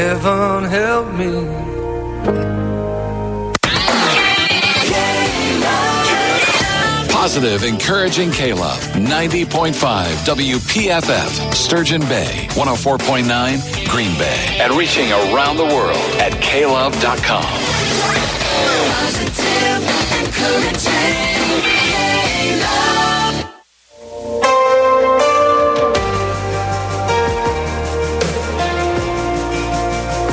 heaven help me. Positive, encouraging K-Love. 90.5 WPFF, Sturgeon Bay. 104.9 Green Bay. And reaching around the world at klove.com. Positive, encouraging.